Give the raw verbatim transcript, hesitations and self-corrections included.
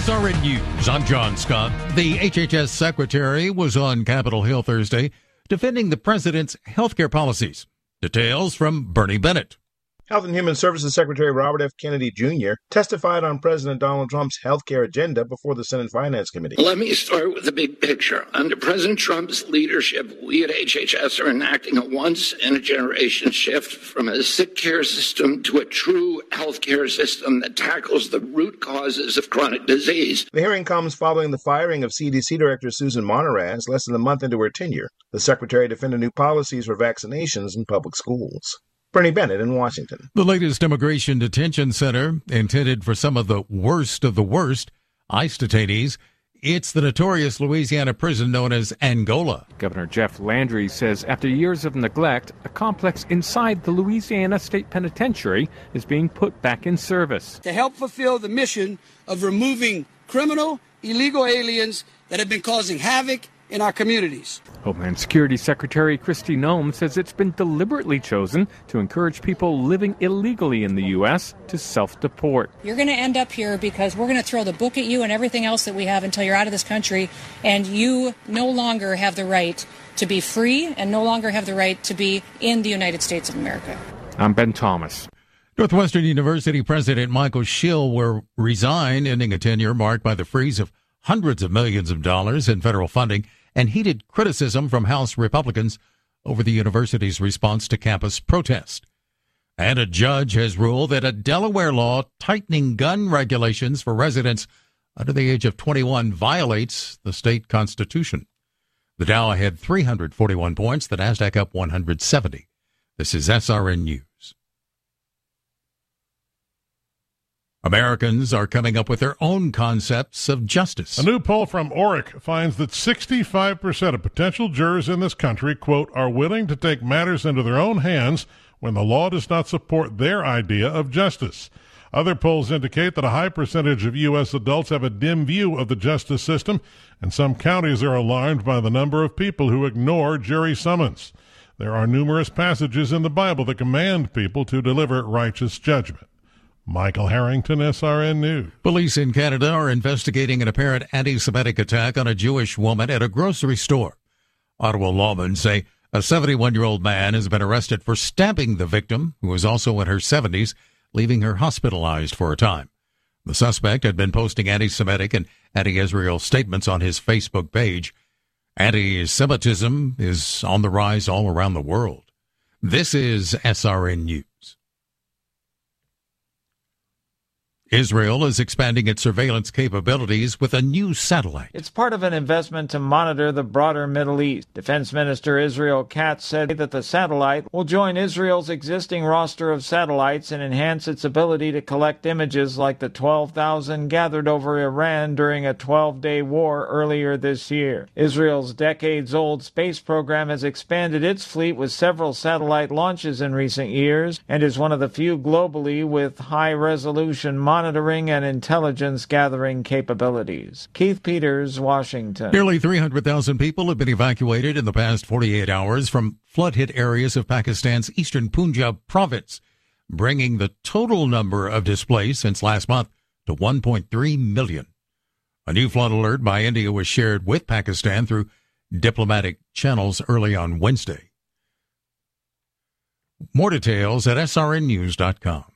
S R N News, I'm John Scott. The H H S secretary was on Capitol Hill Thursday defending the president's health care policies. Details from Bernie Bennett. Health and Human Services Secretary Robert F. Kennedy Junior testified on President Donald Trump's health care agenda before the Senate Finance Committee. Let me start with the big picture. Under President Trump's leadership, we at H H S are enacting a once-in-a-generation shift from a sick care system to a true health care system that tackles the root causes of chronic disease. The hearing comes following the firing of C D C Director Susan Monteras less than a month into her tenure. The secretary defended new policies for vaccinations in public schools. Bernie Bennett in Washington. The latest immigration detention center, intended for some of the worst of the worst ICE detainees, it's the notorious Louisiana prison known as Angola. Governor Jeff Landry says after years of neglect, a complex inside the Louisiana State Penitentiary is being put back in service. To help fulfill the mission of removing criminal, illegal aliens that have been causing havoc in our communities. Homeland Security Secretary Kristi Noem says it's been deliberately chosen to encourage people living illegally in the U S to self-deport. You're going to end up here because we're going to throw the book at you and everything else that we have until you're out of this country, and you no longer have the right to be free and no longer have the right to be in the United States of America. I'm Ben Thomas. Northwestern University President Michael Schill will resign, ending a tenure marked by the freeze of hundreds of millions of dollars in federal funding and heated criticism from House Republicans over the university's response to campus protest. And a judge has ruled that a Delaware law tightening gun regulations for residents under the age of twenty-one violates the state constitution. The Dow had three hundred forty-one points, the Nasdaq up one hundred seventy. This is S R N News. Americans are coming up with their own concepts of justice. A new poll from Orrick finds that sixty-five percent of potential jurors in this country, quote, are willing to take matters into their own hands when the law does not support their idea of justice. Other polls indicate that a high percentage of U S adults have a dim view of the justice system, and some counties are alarmed by the number of people who ignore jury summons. There are numerous passages in the Bible that command people to deliver righteous judgment. Michael Harrington, S R N News. Police in Canada are investigating an apparent anti-Semitic attack on a Jewish woman at a grocery store. Ottawa lawmen say a seventy-one-year-old man has been arrested for stabbing the victim, who is also in her seventies, leaving her hospitalized for a time. The suspect had been posting anti-Semitic and anti-Israel statements on his Facebook page. Anti-Semitism is on the rise all around the world. This is S R N News. Israel is expanding its surveillance capabilities with a new satellite. It's part of an investment to monitor the broader Middle East. Defense Minister Israel Katz said that the satellite will join Israel's existing roster of satellites and enhance its ability to collect images like the twelve thousand gathered over Iran during a twelve-day war earlier this year. Israel's decades-old space program has expanded its fleet with several satellite launches in recent years and is one of the few globally with high-resolution monitoring monitoring and intelligence gathering capabilities. Keith Peters, Washington. Nearly three hundred thousand people have been evacuated in the past forty-eight hours from flood-hit areas of Pakistan's eastern Punjab province, bringing the total number of displaced since last month to one point three million. A new flood alert by India was shared with Pakistan through diplomatic channels early on Wednesday. More details at S R N news dot com.